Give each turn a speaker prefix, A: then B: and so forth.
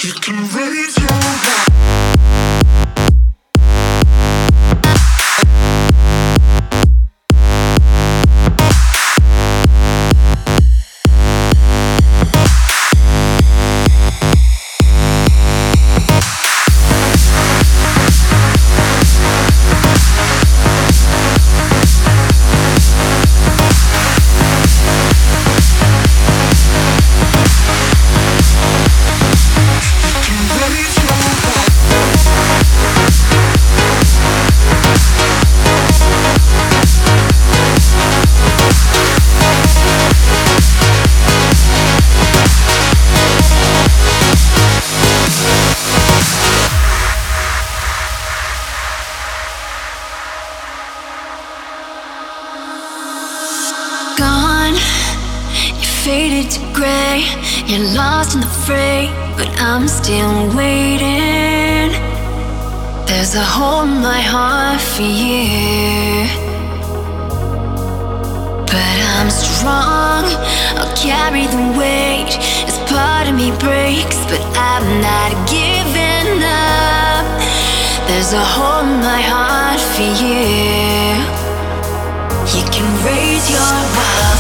A: You can raise your hand.
B: Gone, you faded to gray. You're lost in the fray, but I'm still waiting. There's a hole in my heart for you, but I'm strong. I'll carry the weight as part of me breaks, but I'm not giving up. There's a hole in my heart for you. You can raise your voice.